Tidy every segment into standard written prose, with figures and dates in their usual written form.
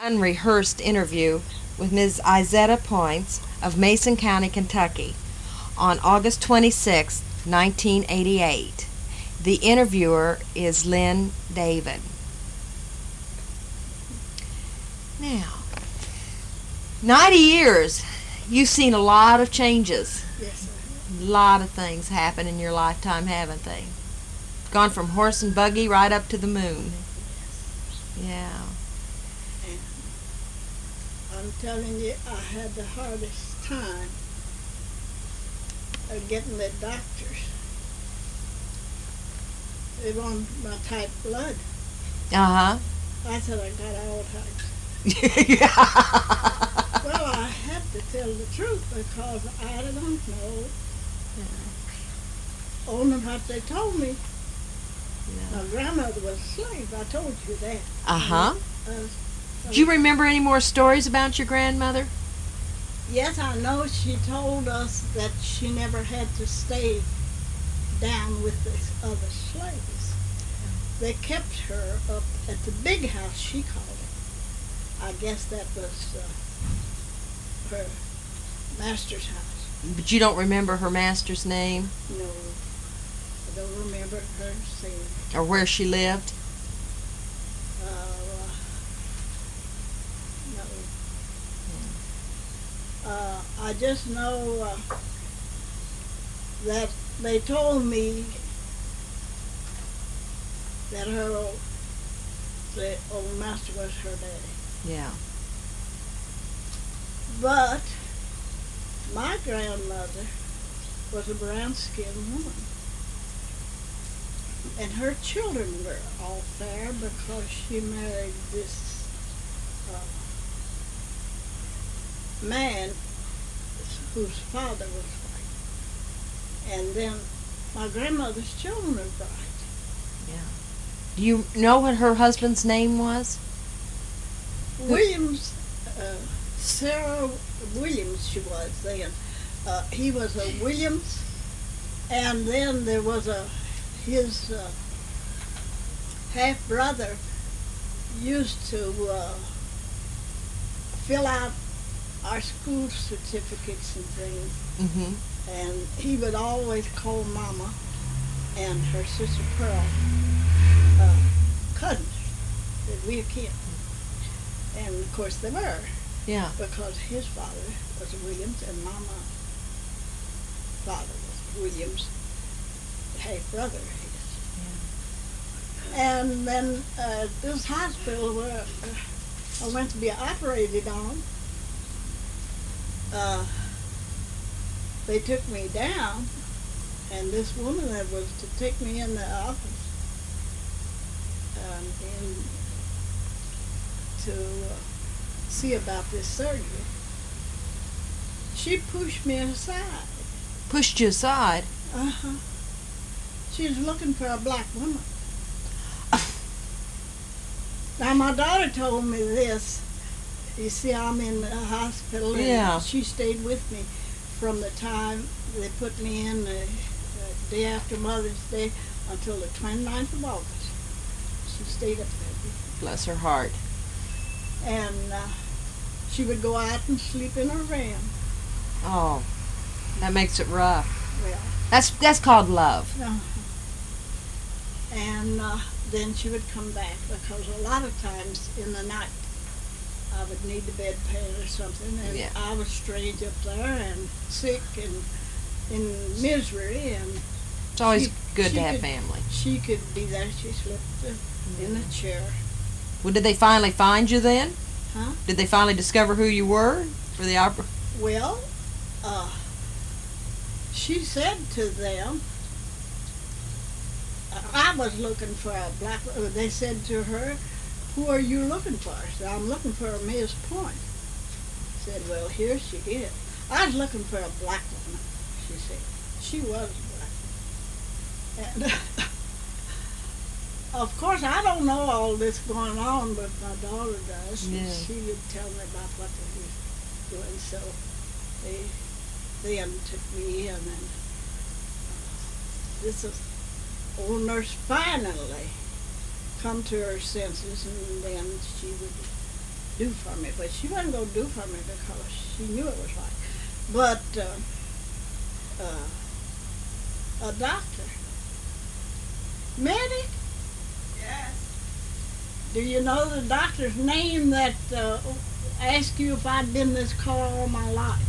unrehearsed interview with Ms. Izetta Points of Mason County, Kentucky, on August 26, 1988. The interviewer is Lynn David. Now, 90 years, you've seen a lot of changes. Yes, sir. A lot of things happen in your lifetime, haven't they? Gone from horse and buggy right up to the moon. Yeah. And I'm telling you, I had the hardest time of getting the doctors. They wanted my type blood. Uh-huh. I said I got all types. Yeah. Well, I had to tell the truth because I don't know only what they told me. My grandmother was a slave. I told you that. Uh-huh. Do you remember any more stories about your grandmother? Yes, I know she told us that she never had to stay down with the other slaves. They kept her up at the big house, she called it. I guess that was her master's house. But you don't remember her master's name? No, I don't remember her saying. Or where she lived? No. I just know that they told me that the old master was her daddy. Yeah. But my grandmother was a brown-skinned woman. And her children were all fair because she married this man whose father was white. And then my grandmother's children were bright. Yeah. Do you know what her husband's name was? Williams, Sarah Williams she was then. He was a Williams, and then there was his half-brother used to fill out our school certificates and things. Mm-hmm. And he would always call Mama and her sister Pearl cousins, that we were kin. And of course they were. Yeah. Because his father was Williams and Mama's father was Williams, half-brother of his. Yeah. And then this hospital where I went to be operated on, they took me down, and this woman that was to take me in the office to see about this surgery, she pushed me aside. Pushed you aside? Uh-huh. She was looking for a black woman. Now, my daughter told me this. You see, I'm in the hospital, and Yeah. she stayed with me from the time they put me in the day after Mother's Day until the 29th of August. She stayed up there. Bless her heart. And she would go out and sleep in her van. Oh, that makes it rough. Well, That's called love. and then she would come back because a lot of times in the night I would need the bedpan or something, and Yeah. I was strange up there and sick and in misery, and It's always good she to have could- family. She could be there. She slept in a chair. Well, did they finally find you then? Huh? Did they finally discover who you were for the opera? Well, she said to them, I was looking for a black. They said to her, "Who are you looking for?" I said, "I'm looking for a Miss Point." Said, "Well, here she is." I was looking for a black woman, she said. She was black. And of course, I don't know all this going on, but my daughter does. Yeah. And she would tell me about what they were doing. So they took me in, and this is old nurse finally come to her senses, and then she would do for me, but she wasn't going to do for me because she knew it was right. But a doctor, medic. Yes. Do you know the doctor's name that asked you if I'd been this color all my life?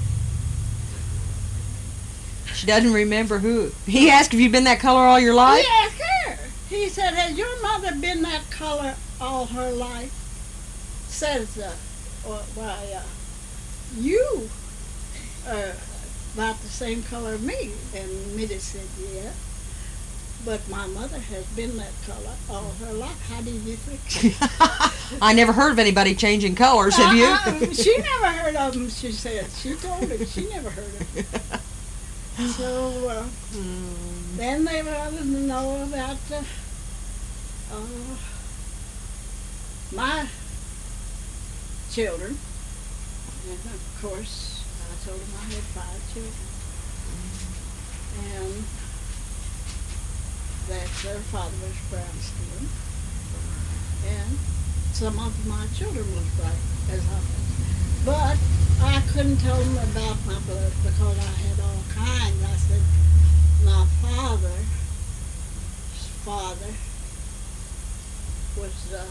She doesn't remember who. He asked if you've been that color all your life? He asked her. He said, has your mother been that color all her life? Says, why, you are about the same color as me. And Mitty said, yeah. But my mother has been that color all her life. How did you think? I never heard of anybody changing colors, have you? She never heard of them, she said. She told him she never heard of them. So then they wanted to know about my children. And of course, I told them I had 5 children. And that their father was brown skin. And some of my children was bright, as I was. But I couldn't tell them about my blood because I had all kinds. I said, my father's father was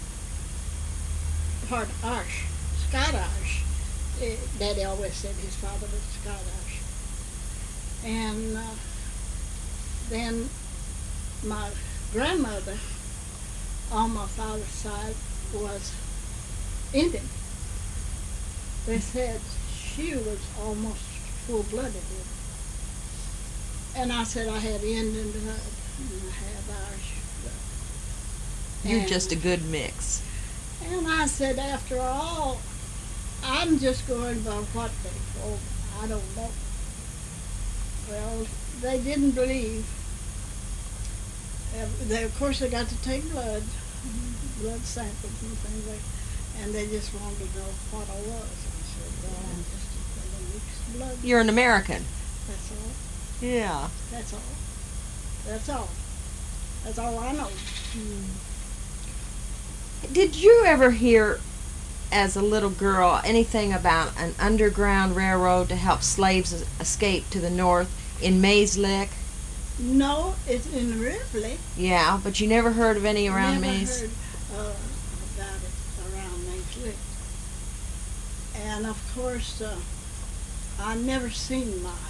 part Irish, Scottish. Daddy always said his father was Scottish. And then my grandmother on my father's side was Indian. They said she was almost full-blooded Indian. And I said I had Indian blood and I had Irish blood. You're just a good mix. And I said, after all, I'm just going by what they told me. I don't know. Well, they didn't believe. Of course, they got to take blood samples and things like that, and they just wanted to know what I was. I said, well, I'm just a mixed blood. You're an American. That's all. Yeah. That's all. That's all. That's all I know. Did you ever hear, as a little girl, anything about an underground railroad to help slaves escape to the north in Mays Lick? No, it's in Ripley. Yeah, but you never heard of any around Never Mays? heard about it around Mays Lick. And of course, I never seen my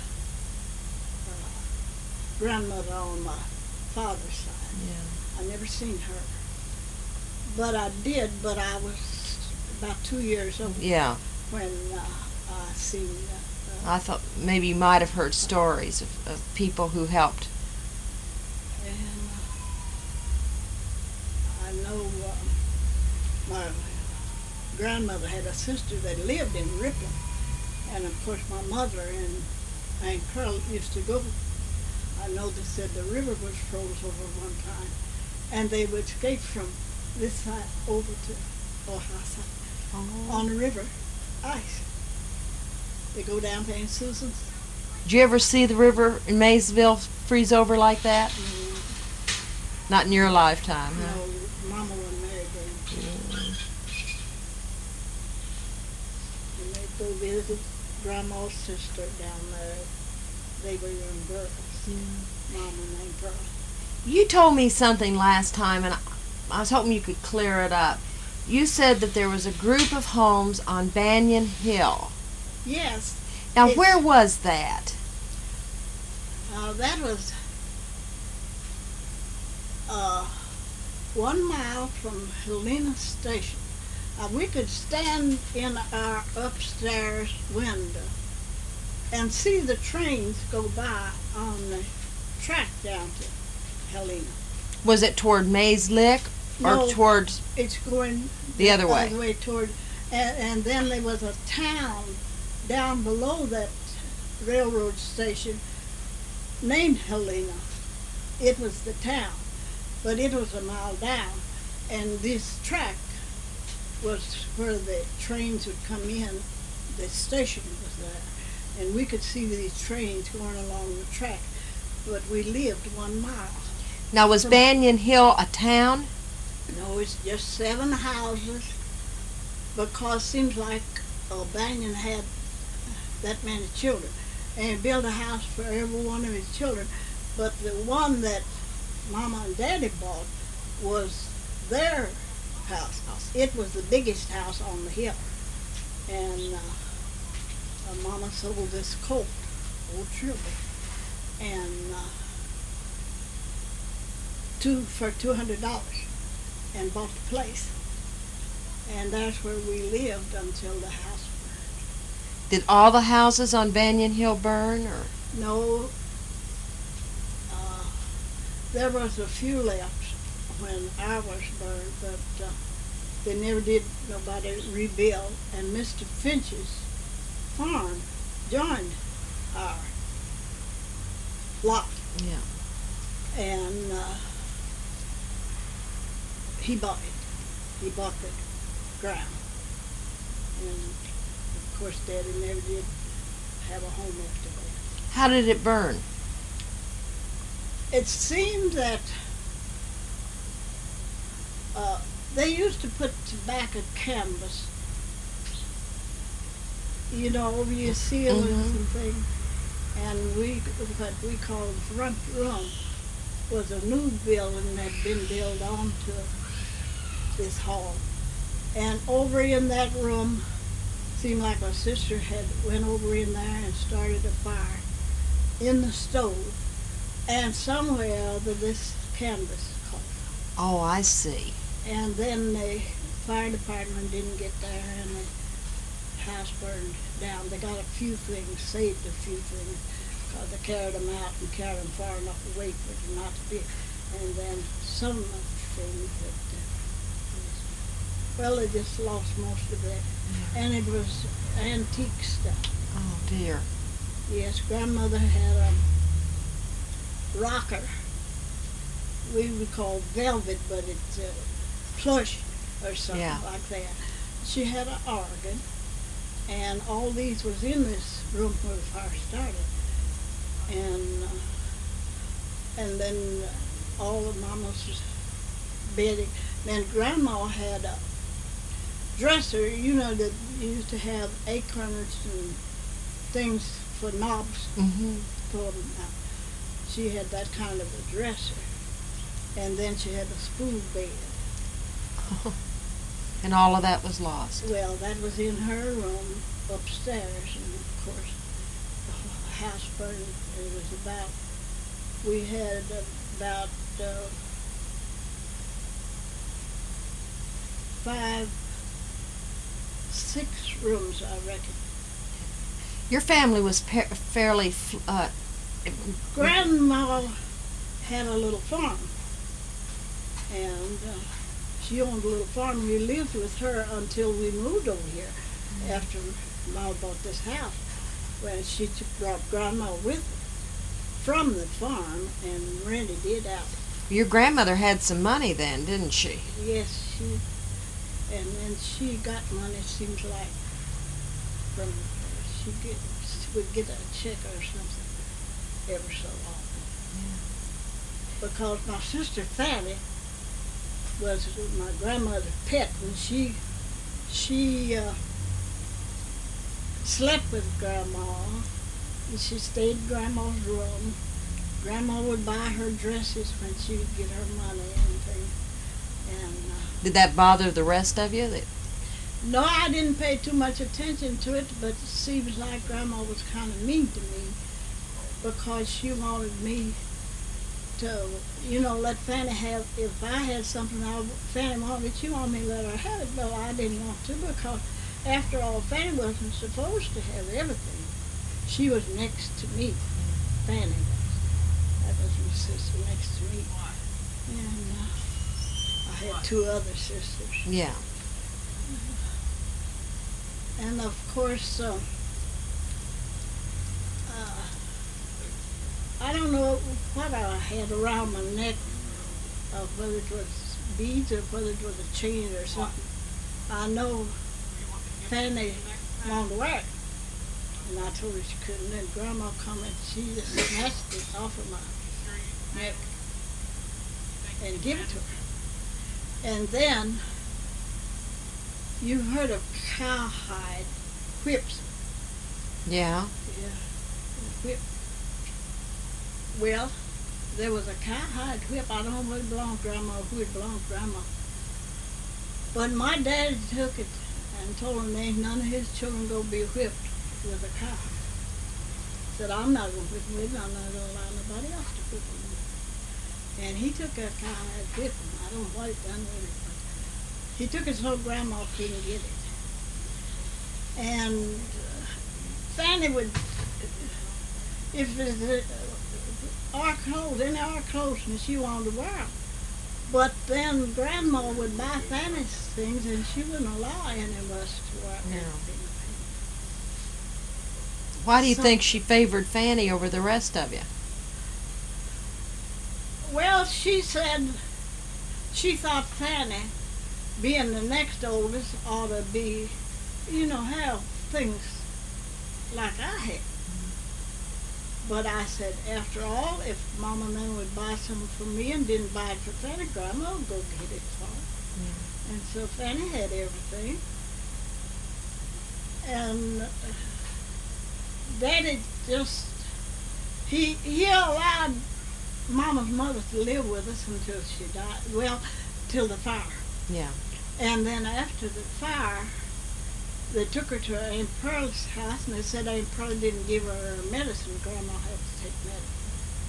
grandmother on my father's side. Yeah. I never seen her. But I did, but I was about 2 years old Yeah. when I seen I thought maybe you might have heard stories of people who helped. and I know my grandmother had a sister that lived in Ripley, and of course my mother and Aunt Pearl used to go. I know they said the river was froze over one time, and they would escape from this side over to Ohio side on the river, ice. They go down to Aunt Susan's. Did you ever see the river in Maysville freeze over like that? Not in your lifetime, huh? No, Mama wasn't married then. And they'd go visit Grandma's sister down there. They were young girls. Mama and Aunt Pearl. You told me something last time, and I was hoping you could clear it up. You said that there was a group of homes on Banyan Hill. Yes. Now, where was that? That was 1 mile from Helena Station. We could stand in our upstairs window and see the trains go by on the track down to Helena. Was it toward Mays Lick or No. towards It's going the other way? Toward, and then there was a town down below that railroad station named Helena. It was the town, but it was a mile down, and this track was where the trains would come in. The station was there, and we could see these trains going along the track, but we lived 1 mile. Now, was Banyan Hill a town? No, it's just 7 houses because seems like Banyan had that many children, and he built a house for every one of his children. But the one that Mama and Daddy bought was their house. It was the biggest house on the hill, and Mama sold this colt, Old Trilby, and for $200, and bought the place, and that's where we lived until the house burned. Did all the houses on Banyan Hill burn, or? No, there was a few left when ours burned, but they never did nobody rebuild, and Mr. Finch's farm joined our lot, Yeah. and he bought it. He bought the ground, and of course Daddy never did have a home after that. How did it burn? It seemed that they used to put tobacco canvas, over your ceilings and things, and what we called front room was a new building that had been built onto this hall, and over in that room, seemed like my sister had went over in there and started a fire in the stove, and somewhere or other this canvas caught. Oh, I see. And then the fire department didn't get there, and the house burned down. They got a few things, saved a few things, because they carried them out and carried them far enough away for it not to be. And then some of the things that, well, they just lost most of that. And it was antique stuff. Oh, dear. Yes, grandmother had a rocker. We would call velvet, but it's plush or something like that. She had an organ, and all these was in this room where the fire started. And then all of Mama's bedding. Then Grandma had a dresser, that used to have acorns and things for knobs. For them. She had that kind of a dresser, and then she had a spoon bed. And all of that was lost. Well, that was in her room upstairs, and of course the house burned. It was we had about 6 rooms, I reckon. Your family was fairly. Grandma had a little farm, and she owned a little farm. We lived with her until we moved over here after Mama bought this house. Well, she brought Grandma with her from the farm and rented it out. Your grandmother had some money then, didn't she? Yes, and then she got money, seems like, from, she would get a check or something every so often. Because my sister Fanny was my grandmother's pet, and she slept with Grandma, and she stayed in Grandma's room. Grandma would buy her dresses when she would get her money and things. And did that bother the rest of you? no, I didn't pay too much attention to it, but it seems like Grandma was kind of mean to me because she wanted me to, let Fanny have, if I had something Fanny wanted, she wanted me to let her have it, but I didn't want to because, after all, Fanny wasn't supposed to have everything. She was next to me. Fanny was. That was my sister next to me. And I had 2 other sisters. Yeah. And of course, I don't know what I had around my neck, whether it was beads or whether it was a chain or something. I know Fanny wanted to wear it, and I told her she couldn't. Then Grandma come and she just snatched it off of my neck and give it to her. And then You've heard of cowhide whips? Yeah. Yeah, whip. Well, there was a cowhide whip. I don't know whether it belonged to Grandma or who it belonged to Grandma. But my daddy took it and told him ain't none of his children go be whipped with a cow. Said, I'm not going to whip them with it. I'm not going to allow nobody else to whip them with it. And he took that cowhide whip, and I don't know what it done with it, but he took it so Grandma couldn't get it. And Fanny would, if it's our clothes, any of our clothes, and she wanted to wear them. But then Grandma would buy Fanny's things, and she wouldn't allow any of us to wear anything. Why do you think she favored Fanny over the rest of you? Well, she said she thought Fanny, being the next oldest, ought to be, have things like I had. But I said, after all, if Mama and them would buy something for me and didn't buy it for Fanny, Grandma would go get it for her. Yeah. And so Fanny had everything. And Daddy just, he allowed Mama's mother to live with us until she died. Well, till the fire. Yeah. And then after the fire, they took her to Aunt Pearl's house, and they said Aunt Pearl didn't give her medicine. Grandma had to take medicine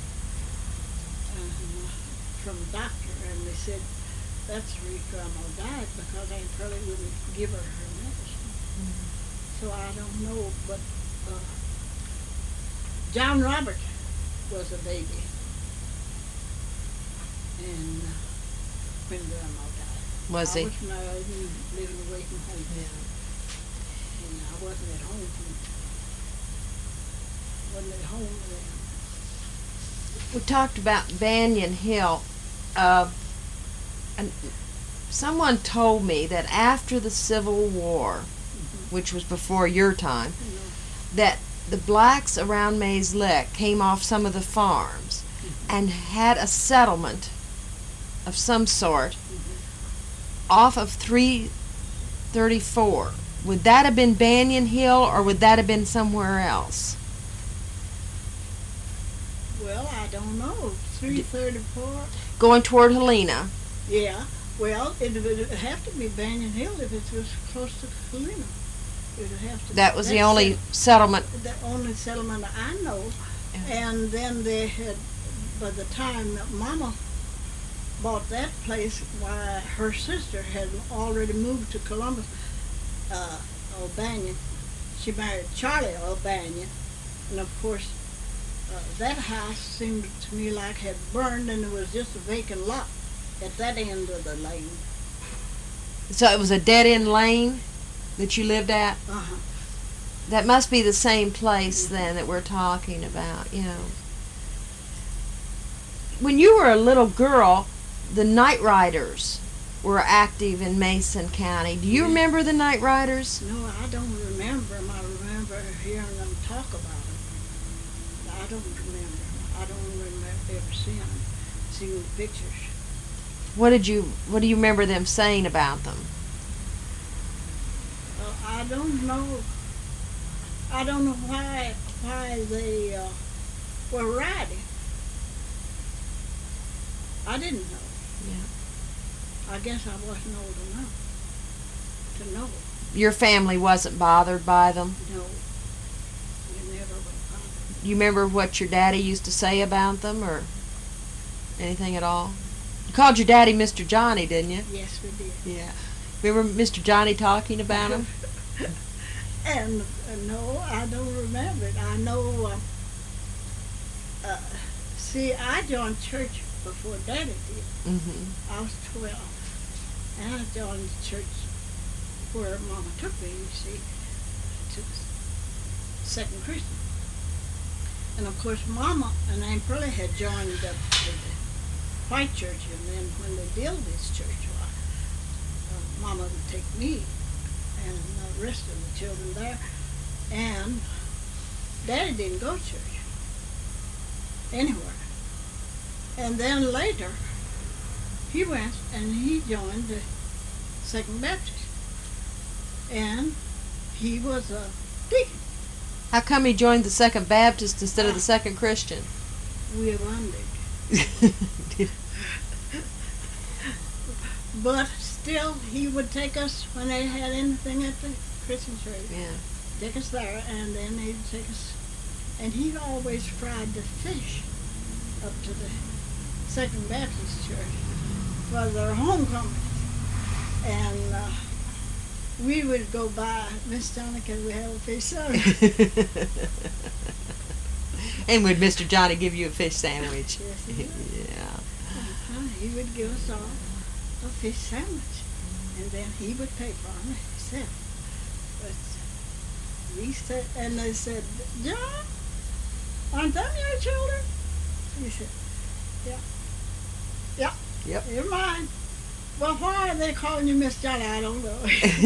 from the doctor, and they said that's the reason Grandma died, because Aunt Pearl wouldn't give her medicine. Mm-hmm. So I don't know, but John Robert was a baby, and when Grandma died. Was he? I was married and living away from home. Yeah. I wasn't at home then. We talked about Banyan Hill. And someone told me that after the Civil War, mm-hmm. which was before your time, mm-hmm. that the blacks around Mays Lick came off some of the farms mm-hmm. and had a settlement of some sort mm-hmm. off of 334. Would that have been Banyan Hill, or would that have been somewhere else? Well, I don't know. 334? Going toward Helena. Yeah. Well, it would have to be Banyan Hill if it was close to Helena. It would have to. That was the only settlement. The only settlement I know. Yeah. And then they had, by the time that Mama bought that place, why her sister had already moved to Columbus. O'Banion. She married Charlie O'Banion, and of course that house seemed to me like had burned, and it was just a vacant lot at that end of the lane. So it was a dead-end lane that you lived at? Uh-huh. That must be the same place then that we're talking about, When you were a little girl, the Night Riders were active in Mason County. Do you remember the Night Riders? No, I don't remember them. I remember hearing them talk about them. I don't remember. I don't remember ever seeing the pictures. What do you remember them saying about them? I don't know. I don't know why they were riding. I didn't know. Yeah. I guess I wasn't old enough to know. Your family wasn't bothered by them? No. We never were bothered. You remember what your daddy used to say about them, or anything at all? You called your daddy Mr. Johnny, didn't you? Yes, we did. Yeah. Remember Mr. Johnny talking about him? And no, I don't remember it. I know, see, I joined church before Daddy did. Mm-hmm. I was 12. And I joined the church where Mama took me, you see, to the Second Christian. And of course, Mama and Aunt Pearlie had joined up with the white church, and then when they built this church, Mama would take me and the rest of the children there, and Daddy didn't go to church anywhere. And then later, he went and he joined the Second Baptist. and he was a deacon. How come he joined the Second Baptist instead of the Second Christian? We wondered. But still, he would take us when they had anything at the Christian church. Yeah. Take us there, and then he'd take us. And he always fried the fish up to the Second Baptist Church for their homecoming. And we would go by, Miss Johnny, can we have a fish sandwich? And would Mr. Johnny give you a fish sandwich? Yes, he would. Yeah. He would give us all a fish sandwich, and then he would pay for it himself. But we said, and they said, John, aren't them your children? He said, yeah. Yeah. Yep. They're mine. Well, why are they calling you Miss Johnny? I don't know.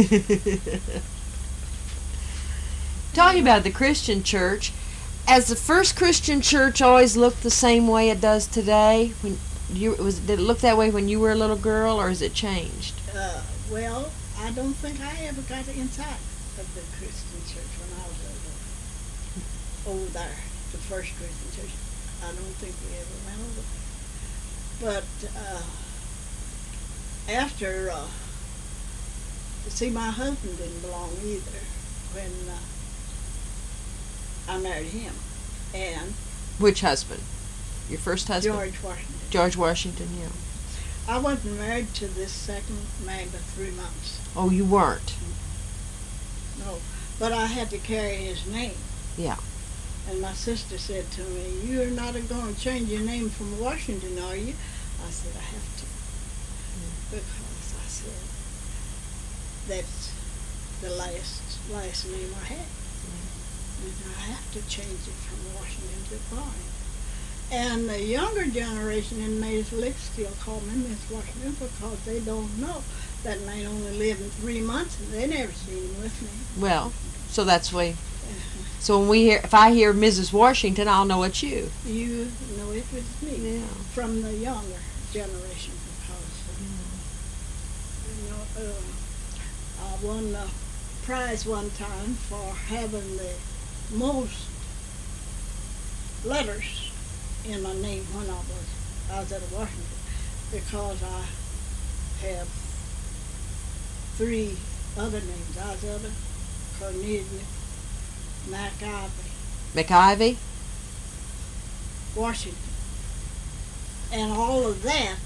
Talking about the Christian church, has the first Christian church always looked the same way it does today? Did it look that way when you were a little girl, or has it changed? Well, I don't think I ever got inside of the Christian church when I was over there, the first Christian church. I don't think we ever went over there. But after, see, my husband didn't belong either when I married him. And Which husband? Your first husband? George Washington. George Washington, yeah. I wasn't married to this second man but 3 months. Oh, you weren't? No. But I had to carry his name. Yeah. And my sister said to me, "You're not going to change your name from Washington, are you?" I said, "I have to." Because I said, that's the last name I had. And I have to change it from Washington to Barnes. And the younger generation in Mays Lick still call me Miss Washington because they don't know that man only lived in 3 months and they never seen him with me. Well, so that's why. So if I hear Mrs. Washington, I'll know it's you. You know it was me. Yeah. From the younger generation because I won the prize one time for having the most letters in my name when I was at Washington, because I have 3 other names: Isetta, Cornelia, McIvy, McIvy? Washington. And all of that,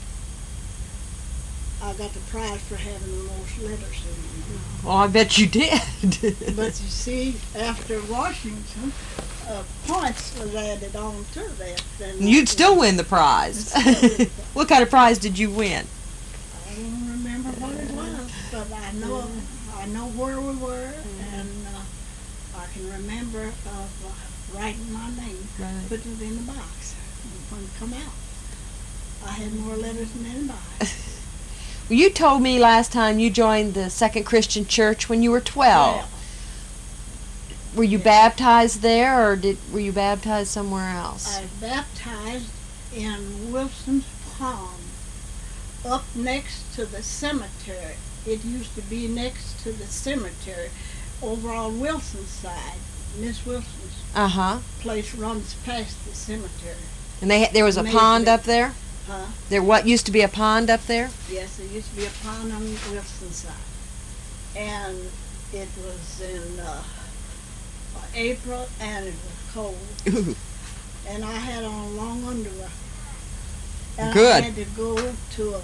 I got the prize for having the most letters in my name. Well, I bet you did. But you see, after Washington, points was added on to that. You'd still win the prize. What kind of prize did you win? I don't remember what it was, but I know where we were, and I can remember of writing my name, Right. putting it in the box, and when it come out. I had more letters than anybody. Well, you told me last time you joined the Second Christian Church when you were 12. Were you baptized there, or were you baptized somewhere else? I baptized in Wilson's Pond, up next to the cemetery. It used to be next to the cemetery, over on Wilson's side. Miss Wilson's place runs past the cemetery. And there was a pond up there? Huh? There used to be a pond up there? Yes, there used to be a pond on Wilson's side. And it was in April, and it was cold. Ooh. And I had on long underwear. And Good. I had to go to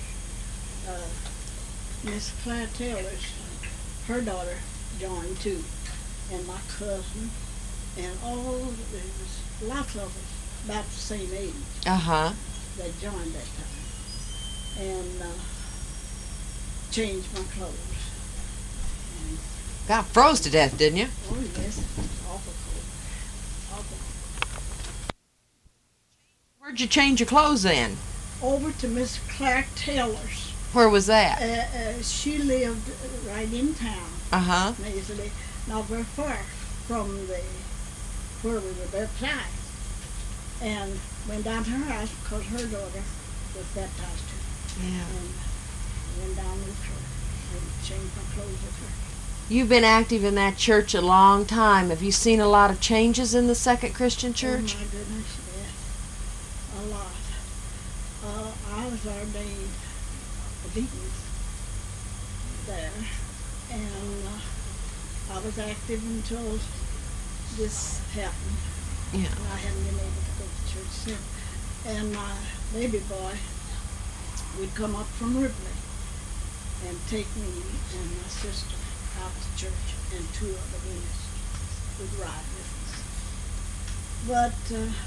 Miss Claire Taylor's. Her daughter joined too, and my cousin, and there was lots of us about the same age that joined that time, and changed my clothes. And, Got froze to death, didn't you? oh yes, it was awful cold. Awful cold. Where'd you change your clothes then? Over to Miss Claire Taylor's. Where was that? She lived right in town, easily, not very far from where we were baptized. And went down to her house because her daughter was baptized too. Yeah. And went down with her and changed my clothes with her. You've been active in that church a long time. Have you seen a lot of changes in the Second Christian Church? Oh my goodness, yes, a lot. I was ordained a deacon there, and I was active until this happened. Yeah. And I haven't been able to go to church since. And my baby boy would come up from Ripley and take me and my sister out to church, and two other ministers would ride with us. But,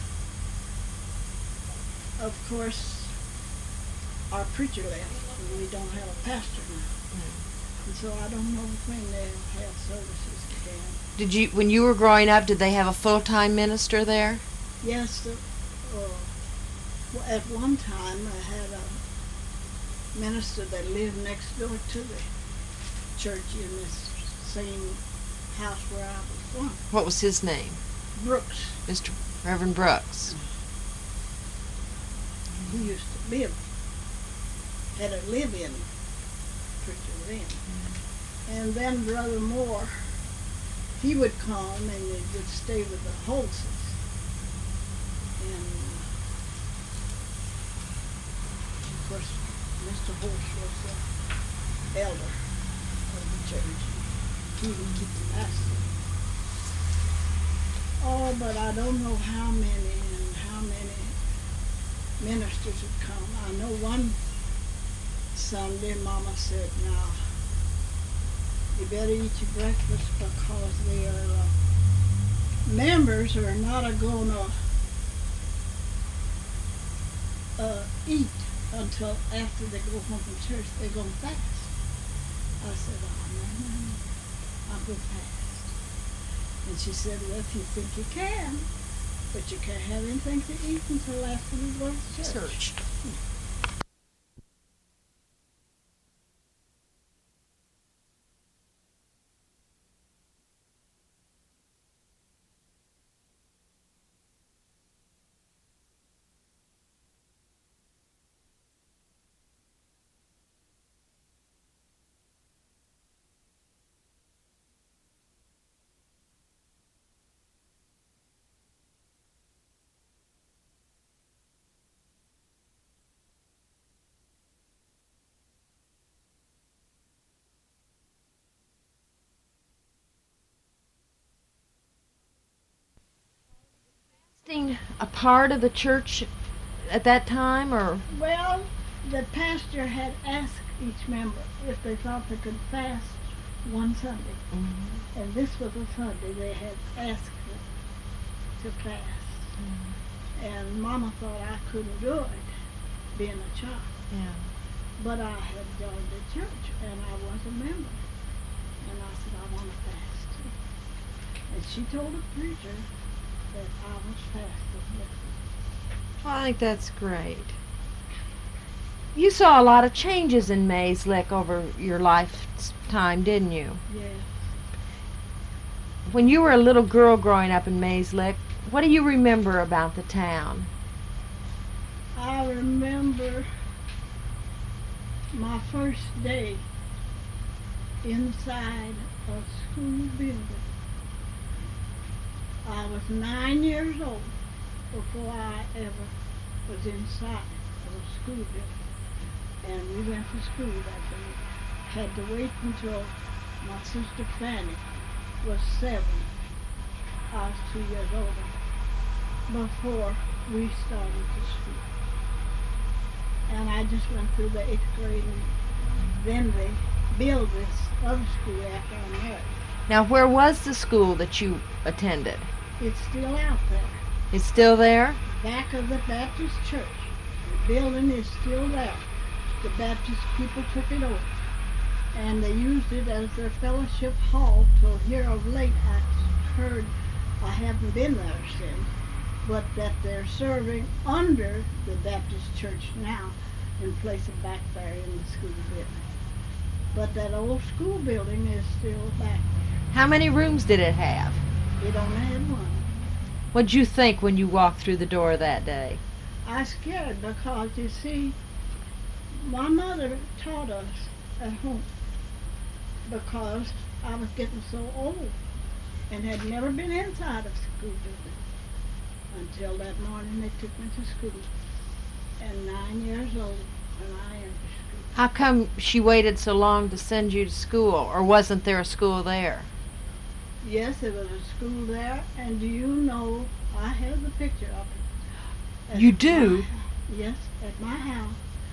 of course, our preacher left, and we don't have a pastor now. And so I don't know when they'll have services again. Did you, when you were growing up, did they have a full-time minister there? Yes, well, at one time I had a minister that lived next door to the church in this same house where I was born. What was his name? Brooks. Mr. Reverend Brooks. He used to live, had a live-in preacher then. And then Brother Moore, he would come and he would stay with the Holses. And of course, Mr. Holtz was the elder of the church. He would keep the pastor. Oh, but I don't know how many ministers would come. I know one Sunday Mama said, now, you better eat your breakfast because their members are not going to eat until after they go home from church. They're going to fast. I said, oh, no, I'll go fast. And she said, well, if you think you can, but you can't have anything to eat until after we go to church. A part of the church at that time, or? Well, the pastor had asked each member if they thought they could fast one Sunday. Mm-hmm. And this was a Sunday they had asked them to fast. Mm-hmm. And Mama thought I couldn't do it, being a child. Yeah. But I had joined the church, and I was a member. And I said, I want to fast too. And she told the preacher that I was fasting with her. Well, I think that's great. You saw a lot of changes in Mays Lick over your lifetime, didn't you? Yes. When you were a little girl growing up in Mays Lick, what do you remember about the town? I remember my first day inside a school building. I was 9 years old before I ever was inside of a school building. And we went to school that day. Had to wait until my sister Fanny was 7. I was 2 years older before we started to school. And I just went through the 8th grade, and then they built this other school after I married. Now, where was the school that you attended? It's still out there. It's still there? Back of the Baptist church. The building is still there. The Baptist people took it over. And they used it as their fellowship hall till here of late I heard, I haven't been there since, but that they're serving under the Baptist church now in place of back there in the school building. But that old school building is still back there. How many rooms did it have? It only had one. What'd you think when you walked through the door that day? I was scared because, you see, my mother taught us at home. because I was getting so old and had never been inside of school building until that morning they took me to school. And 9 years old when I entered school. How come she waited so long to send you to school, or wasn't there a school there? Yes, there was a school there, and do you know, I have the picture of it. You do? Yes, at my house.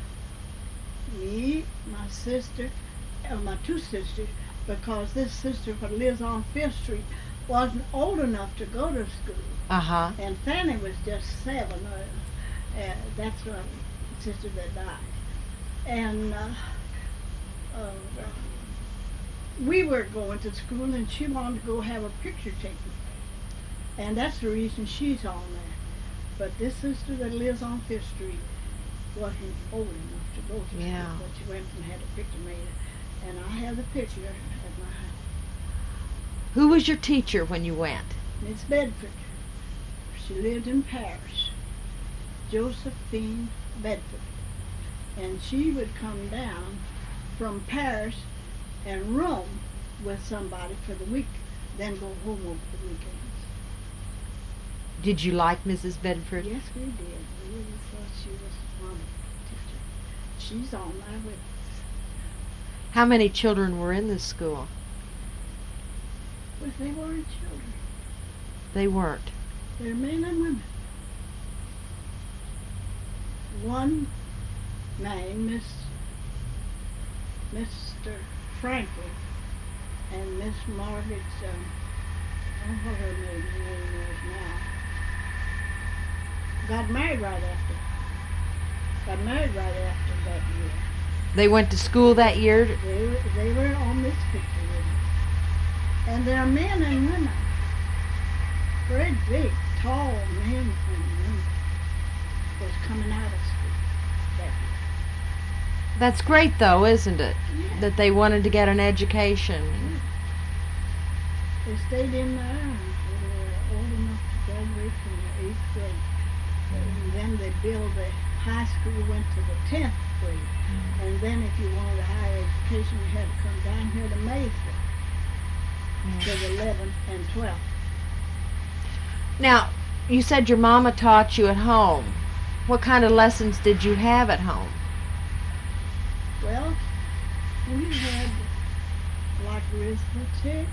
Me, my sister, my two sisters, because this sister who lives on Fifth Street wasn't old enough to go to school. Uh-huh. And Fanny was just 7. That's my sister that died. And we were going to school, and she wanted to go have a picture taken. And that's the reason she's on there. But this sister that lives on Fifth Street wasn't old enough to go to school, but she went and had a picture made. And I have the picture at my house. Who was your teacher when you went? Miss Bedford. She lived in Paris. Josephine Bedford. And she would come down from Paris and room with somebody for the week, then go home over the weekends. Did you like Mrs. Bedford? Yes, we did. We really thought she was a wonderful teacher. She's on my with us. How many children were in this school? Well, they weren't children. They weren't. They're men and women. One named Mr. Franklin and Miss Margaret, I don't know what her name is now, got married right after that year. They went to school that year? They were on this picture with us. And they're men and women. Very big, tall men and women was coming out of school that year. That's great, though, isn't it? Yeah. That they wanted to get an education. Yeah. They stayed in there until they were old enough to graduate from the 8th grade. And then they built the high school, went to the 10th grade. And then if you wanted a higher education, you had to come down here to Maysville to the 11th and 12th. Now, you said your mama taught you at home. What kind of lessons did you have at home? Well, we had like arithmetic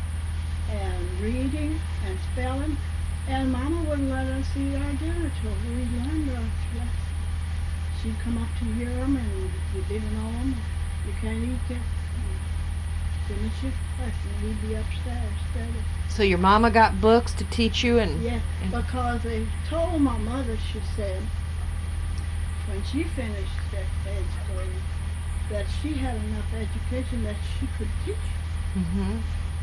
and reading and spelling, and Mama wouldn't let us eat our dinner till we learned our lessons. She'd come up to hear them, and we didn't know them. You can't eat yet. Finish your lesson. We'd be upstairs studying. So your mama got books to teach you, and Yeah, because they told my mother, she said, when she finished that 8th grade, that she had enough education that she could teach. Mm-hmm.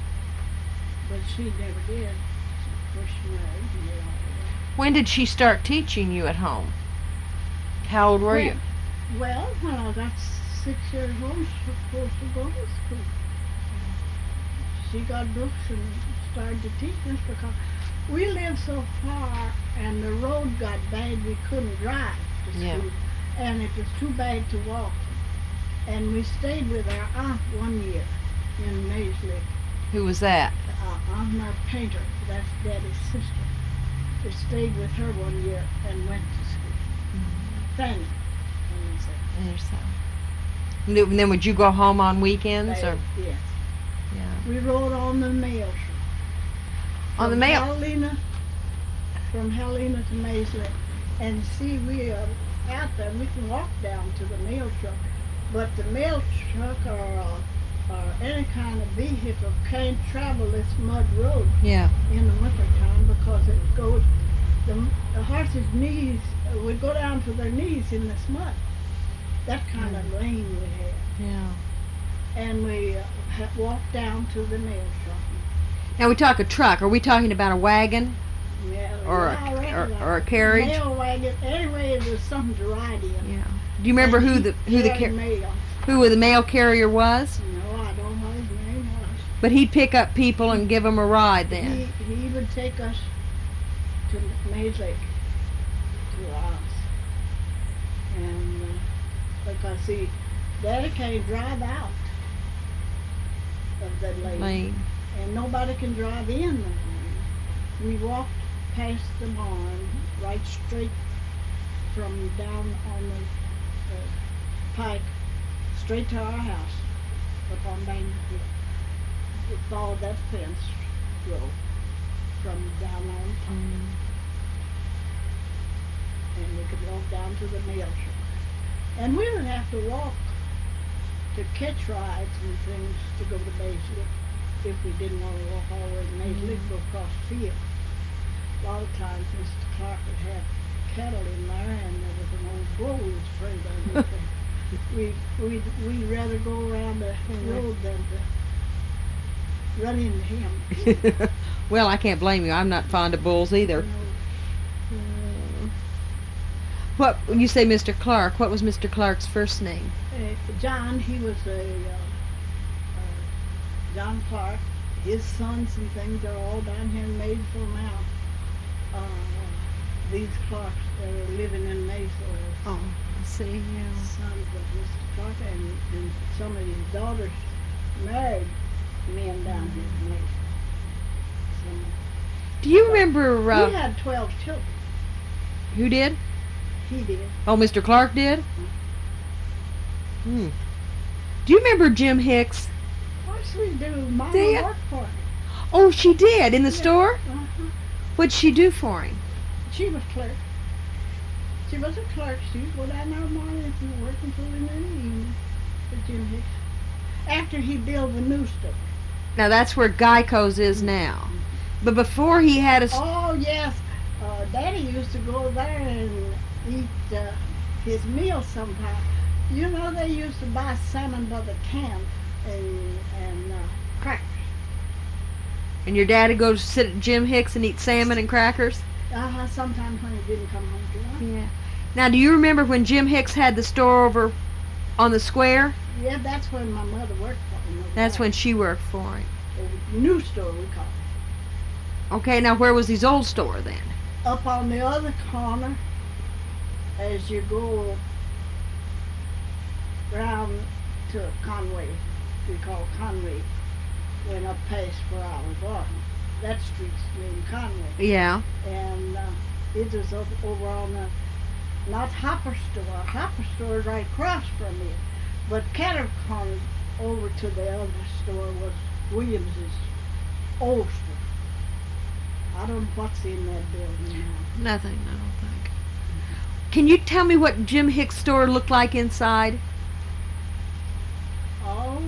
But she never did. Of course, she married and did all that. When did she start teaching you at home? How old were you? Well, when I got 6 years old, she was supposed to go to school. She got books and started to teach us because we lived so far and the road got bad we couldn't drive to school. Yeah. And it was too bad to walk. And we stayed with our aunt 1 year in Maysville. Who was that? Aunt Painter, that's Daddy's sister. We stayed with her 1 year and went to school. Fanny. There's so. And then would you go home on weekends, or? Yes. Yeah. We rode on the mail truck. On the mail. From Helena to Maysville. And see, we are out there. We can walk down to the mail truck. But the mail truck or any kind of vehicle can't travel this mud road Yeah. in the wintertime because it goes, the horses' knees would go down to their knees in this mud. That kind of lane we had. Yeah. And we walked down to the mail truck. Now we talk a truck. Are we talking about a wagon Yeah, or a carriage? Mail wagon. Anyway, it was something to ride in. Yeah. Do you remember And who the mail carrier was? No, I don't know his name was. But he'd pick up people and give them a ride then. He would take us to Mays Lake, to us. And because see, Daddy can't drive out. of the lane. Lane. And nobody can drive in the lane. We walked past the barn, right straight from down on the pike, straight to our house, up on Banger Hill. We followed that fence row from down on top. And we could walk down to the mail truck. And we would have to walk to catch rides and things to go to Mayslick if we didn't want to walk all the way to Mayslick, go across the field. A lot of times Mr. Clark would have cattle in there, and there was an old bull we was afraid of. We'd rather go around the road than to run into him. Well, I can't blame you. I'm not fond of bulls either. What you say, Mr. Clark? What was Mr. Clark's first name? John. He was John Clark. His sons and things are all down here in Maysville now. These Clarks are living in Maysville. Oh, I see. Yeah. Sons of Mr. Clark, and some of his daughters married men down here in Maysville. Do you remember? He had 12 children. Who did? He did. Oh, Mr. Clark did? Do you remember Jim Hicks? Of course we do. Mama Did- worked for him. Oh, she did, in the store? Uh-huh. What'd she do for him? She was clerk. She was a clerk. She would go down there morning and she was working for him in the evening for Jim Hicks. After he built the new store. Now, that's where Geico's is now. But before he had a... Oh, yes. Daddy used to go there and eat his meal sometime. You know, they used to buy salmon by the can and crackers. And your dad would go to sit at Jim Hicks and eat salmon and crackers? Sometimes when he didn't come home to lunch. Yeah. Now, do you remember when Jim Hicks had the store over on the square? Yeah, that's when my mother worked for him. That's when she worked for him. The new store, we call it. Okay, now where was his old store then? Up on the other corner, as you go round to Conway, we call Conway, went up past where I was born. That street's named Conway. Yeah. And it was over on the, not Hopper Store. Hopper Store is right across from it. But cattle corner over to the other store was Williams's old store. I don't know what's in that building now. Nothing, I don't think. Can you tell me what Jim Hicks' store looked like inside? Oh,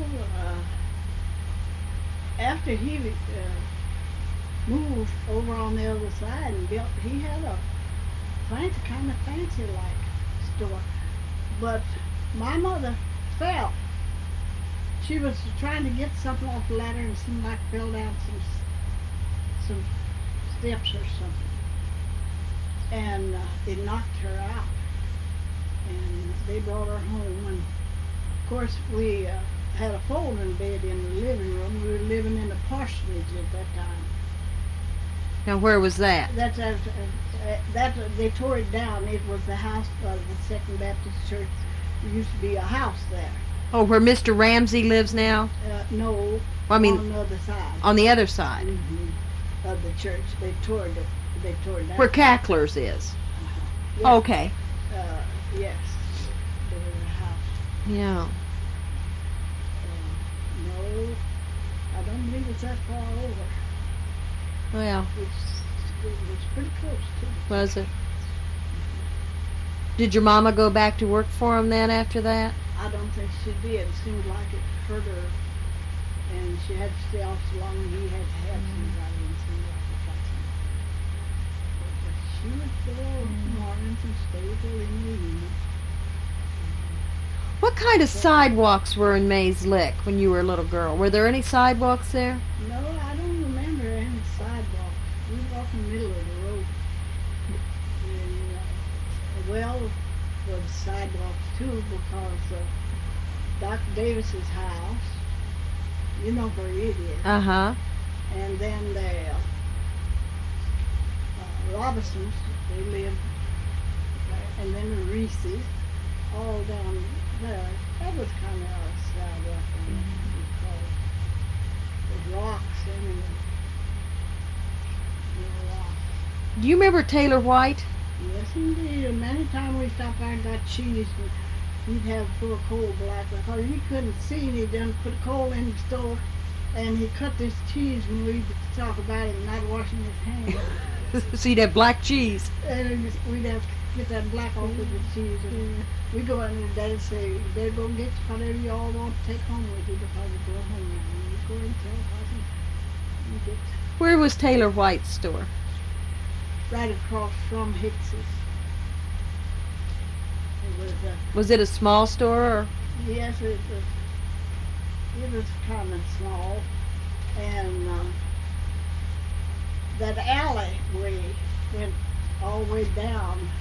after he moved over on the other side and built, he had a fancy, kind of fancy-like store. But my mother fell. She was trying to get something off the ladder and seemed like fell down some steps or something. And it knocked her out. And they brought her home. And of course, we had a folding bed in the living room. We were living in a parsonage at that time. Now, where was that? They tore it down. It was the house of the Second Baptist Church. There used to be a house there. Oh, where Mr. Ramsey lives now? No, Well, I mean, on the other side. on the other side. Of the church. They tore it down. Where Cackler's is. Yeah. Okay. Yes. There was a house. Yeah. No, I don't believe it's that far over. Well, It was pretty close to it. was it? Did your mama go back to work for him then after that? I don't think she did. It seemed like it hurt her, and she had to stay off so long, and he had to have somebody, and seemed like it got somebody. But she would go in the mornings and stay till in the evening. What kind of sidewalks were in Mays Lick when you were a little girl? Were there any sidewalks there? No, I don't remember any sidewalks. We walked in the middle of the road. And well, was sidewalks too, because Dr. Davis's house, you know where it is, Uh-huh. and then the Robinsons, they lived there, and then the Reese's, all down there. That was kind of a sidewalk, we call it. Do you remember Taylor White? Yes, indeed. And many times we stopped there and got cheese, and he'd have full of coal black because he couldn't see, and he done put coal in the store, and he cut this cheese, and we'd talk about it, and not washing his hands. So you'd have black cheese. And we'd have to get that black off of the cheese, and we go in and Dad'd say, "They'll go get whatever you all want to take home with you because you go home now." And we'd go and tell Cousin, you get Where was Taylor White's store? right across from Hicks's. It was Was it a small store? Or? yes, it was kind of small, and that alleyway went all the way down.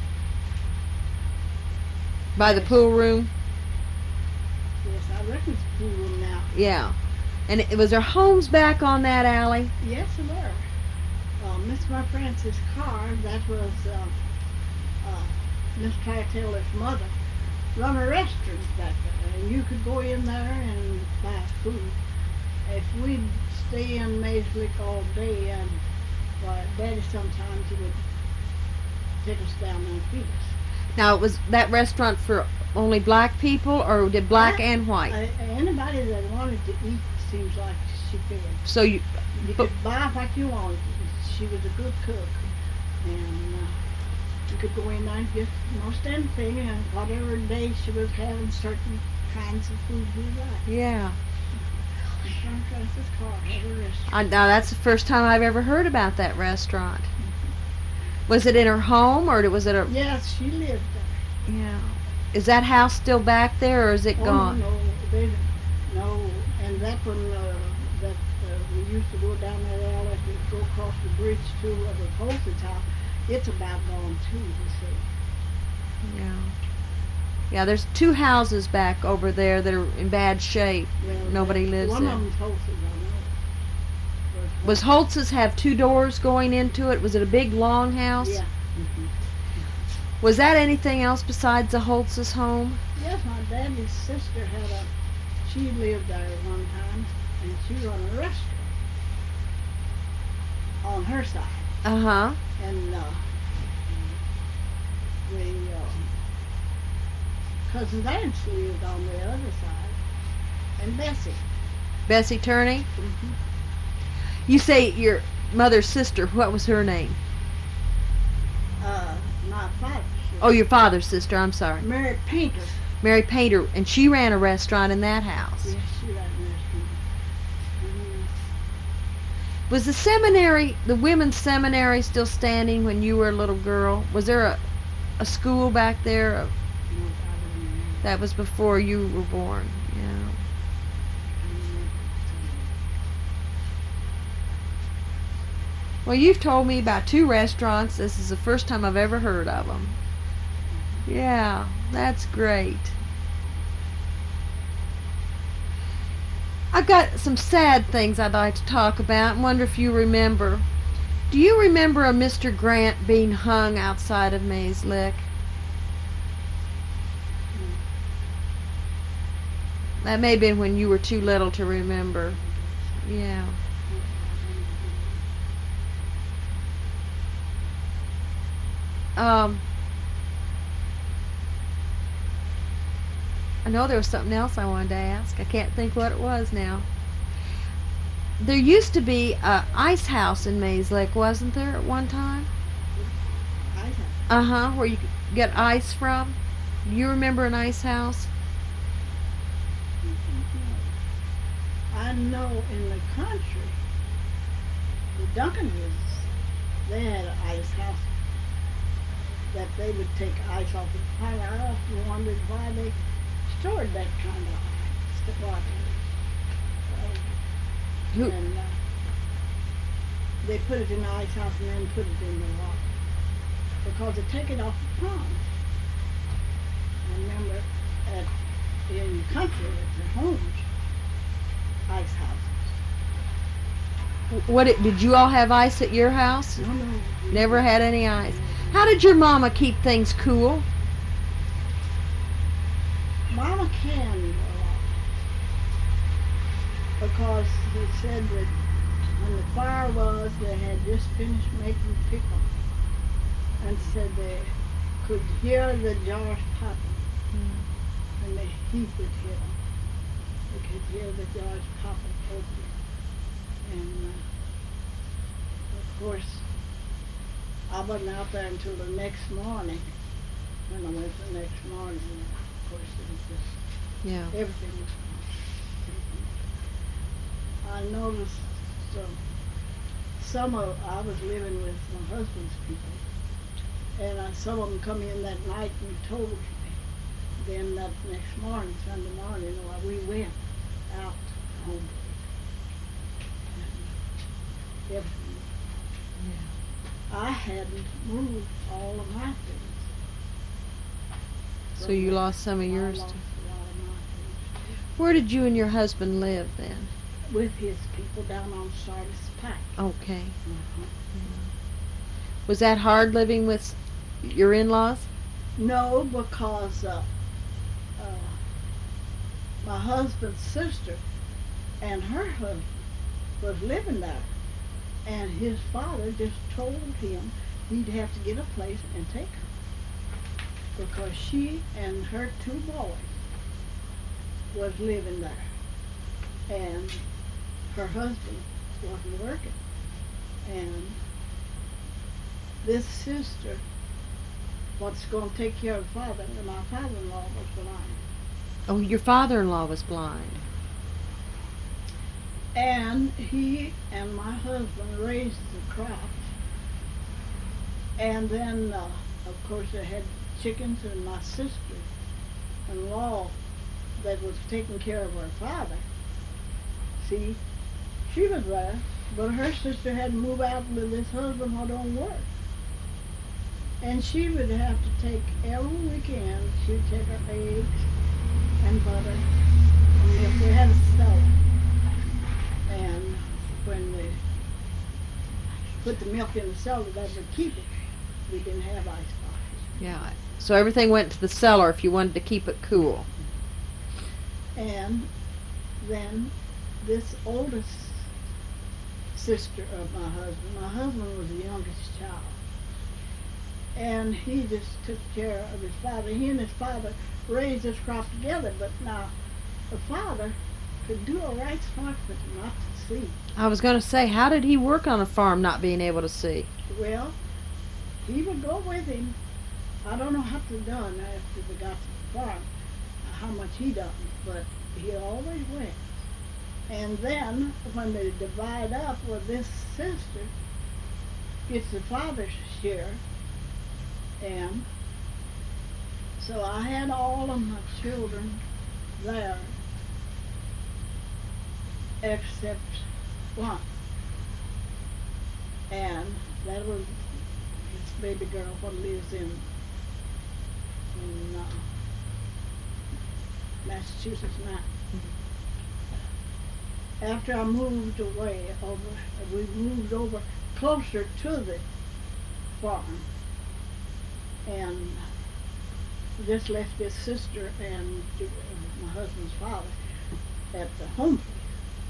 By the pool room? Yes, I reckon it's a pool room now. Yeah. And was there homes back on that alley? Yes, there were. Miss My Francis Carr, that was Miss Taylor's mother, run a restaurant back there, and you could go in there and buy food. If we'd stay in Mays Lick all day, and Daddy sometimes he would take us down there and feed us. Now, was that restaurant for only black people, or did black and white? Anybody that wanted to eat, seems like she fed. So you could buy what you wanted. She was a good cook, and you could go in there and get most anything, and whatever day she was having certain kinds of food you like. Yeah. Miss Francis Carr had a restaurant. Now that's the first time I've ever heard about that restaurant. Was it in her home, or was it a? Yes, she lived there. Yeah. Is that house still back there, or is it gone? No, and that one that we used to go down that alley to go across the bridge to the Holson's house. It's about gone too, you see. Yeah. Yeah, there's two houses back over there that are in bad shape. Well, Nobody lives one there. of them's Holson's, I know. Was Holtz's have two doors going into it? Was it a big long house? Yeah. Was that anything else besides the Holtz's home? Yes, my daddy's sister she lived there at one time, and she run a restaurant on her side. Uh-huh. And cousin Nancy lived on the other side, and Bessie. Bessie Turney? Mm-hmm. You say your mother's sister. What was her name? My father's sister. Oh, your father's sister. I'm sorry. Mary Painter. Mary Painter, and she ran a restaurant in that house. Yes, she ran a restaurant. Was the seminary, the women's seminary, still standing when you were a little girl? Was there a school back there? No, I don't know. That was before you were born. Yeah. Well, you've told me about two restaurants. This is the first time I've ever heard of them. Yeah, that's great. I've got some sad things I'd like to talk about and wonder if you remember. Do you remember a Mr. Grant being hung outside of Mays Lick? That may have been when you were too little to remember. Yeah. I know there was something else I wanted to ask. I can't think what it was now. There used to be a ice house in Mays Lick, wasn't there, at one time? Ice house? Uh-huh, where you could get ice from. Do you remember an ice house? I know in the country, the Duncanses, they had an ice house that they would take ice off the fire. I often wondered why they stored that kind of ice. Who? And they put it in the ice house and then put it in the water because they take it off the pond. I remember in the country at their homes, ice houses. Did you all have ice at your house? No. Never had any ice. How did your mama keep things cool? Mama canned a lot because they said that when the fire was, they had just finished making pickle, and said they could hear the jars popping. And he could hear them. They could hear the jars popping open. And of course, I wasn't out there until the next morning. When I went the next morning, of course, it was just, everything was gone. I noticed I was living with my husband's people, and some of them come in that night and told me. Then that next morning, Sunday morning, we went out home. And everything. I hadn't moved all of my things. So you lost some of yours I lost too? a lot of my things. Where did you and your husband live then? With his people down on Sardis Pike. Okay. Was that hard living with your in-laws? No, because my husband's sister and her husband was living there. And his father just told him he'd have to get a place and take her. Because she and her 2 boys was living there. And her husband wasn't working. And this sister was going to take care of father, and my father-in-law was blind. Oh, your father-in-law was blind. And he and my husband raised the crops. And then, of course, they had chickens, and my sister-in-law that was taking care of her father, see, she was there, but her sister had to move out with this husband who don't work. And she would have to take, every weekend, she'd take her eggs and butter, and milk. They had a cellar. And when they put the milk in the cellar, that would keep it. We didn't have ice boxes. Yeah. So everything went to the cellar if you wanted to keep it cool. And then this oldest sister of my husband was the youngest child. And he just took care of his father. He and his father raised this crop together, but now the father could do a right smart, but not to see. I was going to say, how did he work on a farm not being able to see? Well, he would go with him. I don't know how to done after they got to the farm, how much he done, but he always went. And then when they divide up, well, this sister gets the father's share, and so I had all of my children there except one, and that was this baby girl who lives in Massachusetts now. After I moved away we moved over closer to the farm, and just left this sister and my husband's father at the home place.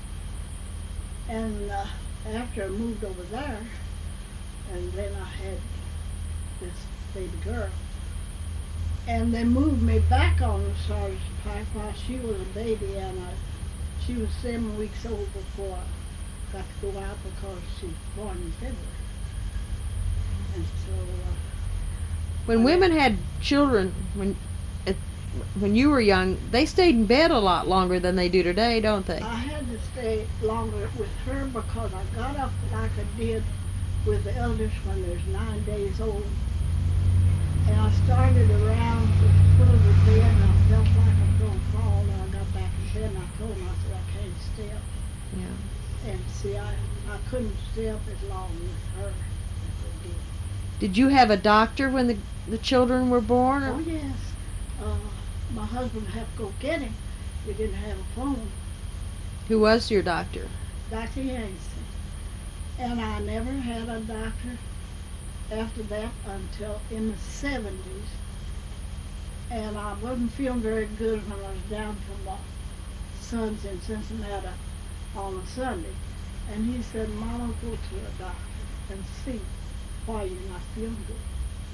And after I moved over there, and then I had this baby girl, and they moved me back on the Sardis Pike while she was a baby, and she was 7 weeks old before I got to go out because she was born in February. And so when women had children, when you were young, they stayed in bed a lot longer than they do today, don't they? I had to stay longer with her because I got up like I did with the eldest when they're 9 days old. And I started around the foot of the bed, and I felt like I was going to fall, and I got back in bed, and I told them, I said, I can't stay up. Yeah. And see, I couldn't stay up as long with her as I did. Did you have a doctor when the children were born? Oh, yes. My husband had to go get him. We didn't have a phone. Who was your doctor? Dr. Yancey. And I never had a doctor after that until in the 70s. And I wasn't feeling very good when I was down from my son's in Cincinnati on a Sunday. And he said, Mama, go to a doctor and see why you're not feeling good.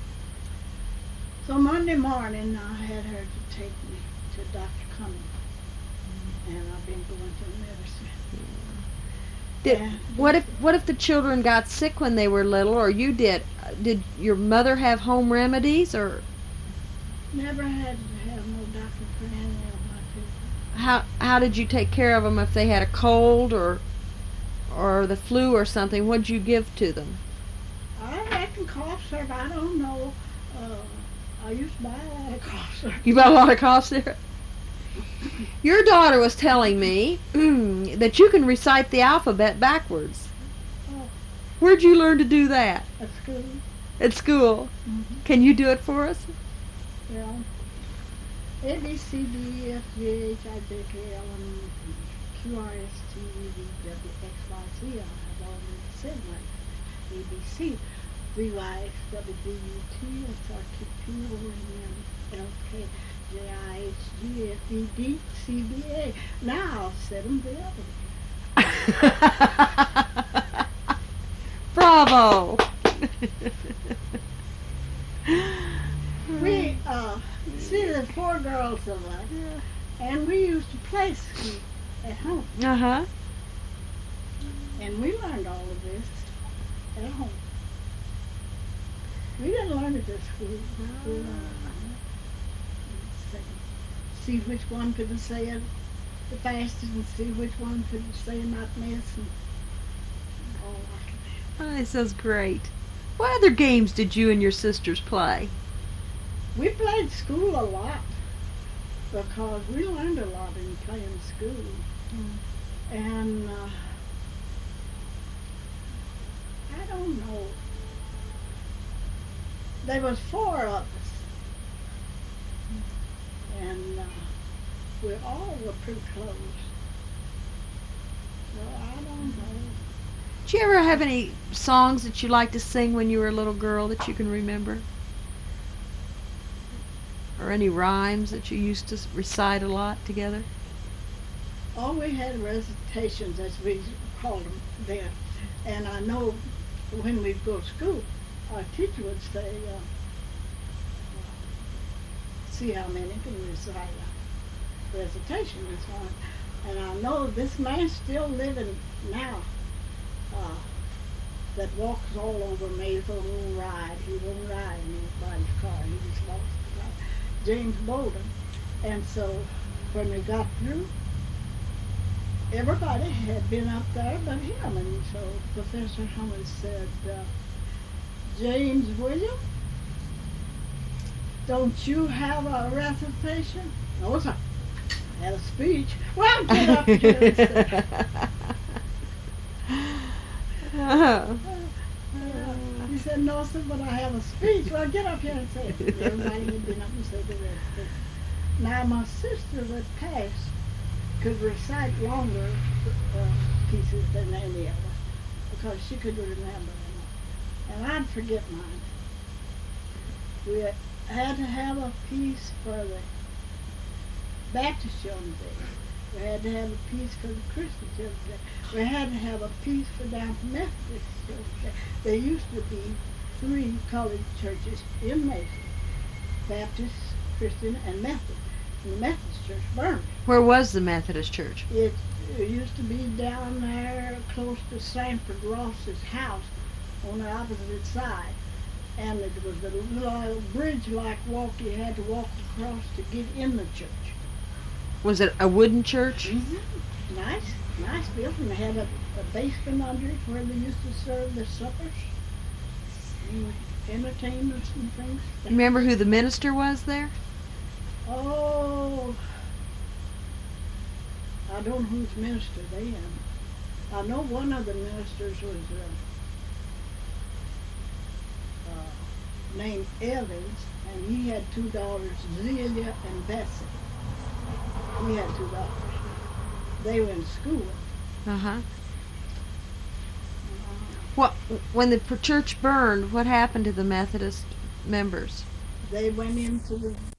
So Monday morning, I had her to take me to Dr. Cummings, and I've been going to medicine. What if the children got sick when they were little, or you did? Did your mother have home remedies, or Never had to have no doctor for any of my children. how did you take care of them if they had a cold or the flu or something? What'd you give to them? I reckon cough syrup. I don't know. I used to buy a lot of cough syrup. You bought a lot of cough syrup? Your daughter was telling me that you can recite the alphabet backwards. Oh, Where'd you learn to do that? at school. At school. Mm-hmm. Can you do it for us? Yeah. A B C D E F G H I J K L M N Q R S T U V W X Y Z. I have already said like A B C. V Y X W D U T S R Q Q O N L K J I H G F E D C B A. Now I'll set them the other way. Bravo. We see there's 4 girls of us, and we used to play school at home, Uh-huh. and we learned all of this at home. We didn't learn it at school. We learned it. See which one could say it the fastest, and see which one could say not miss, and all like that. Oh, this sounds great. What other games did you and your sisters play? We played school a lot because we learned a lot in playing school. And I don't know. There was 4 of us. And we all were pretty close. So I don't know. Did you ever have any songs that you liked to sing when you were a little girl that you can remember? Or any rhymes that you used to recite a lot together? All we had recitations, as we called them then. And I know when we'd go to school, our teacher would say, see how many can recite a recitation and so on. And I know this man's still living now that walks all over Maysville, won't ride. He won't ride in anybody's car. He just walks around. James Bolden. And so when we got through, everybody had been up there but him. And so Professor Hammond said, James William, don't you have a recitation? No, sir. I had a speech. Well, get up here and say. He said, no, sir, but I have a speech. Well, get up here and say it. Everybody had been up and said the rest. Now, my sister that passed could recite longer pieces than any of us because she could remember them. And I'd forget mine. We had to have a piece for the Baptist Children's Day. We had to have a piece for the Christian Children's Day. We had to have a piece for down Methodist Children's Day. There used to be 3 colored churches in Mason: Baptist, Christian, and Methodist. And the Methodist church burned. Where was the Methodist church? It used to be down there close to Sanford Ross's house on the opposite side. And it was a little bridge-like walk you had to walk across to get in the church. Was it a wooden church? Mm-hmm. Nice building. They had a basement under it where they used to serve the suppers and entertainments and things. You remember who the minister was there? Oh, I don't know who's minister then. I know one of the ministers was named Evans, and he had 2 daughters, Zelia and Bessie. He had 2 daughters. They were in school. Uh-huh. What, when the church burned, what happened to the Methodist members? They went into the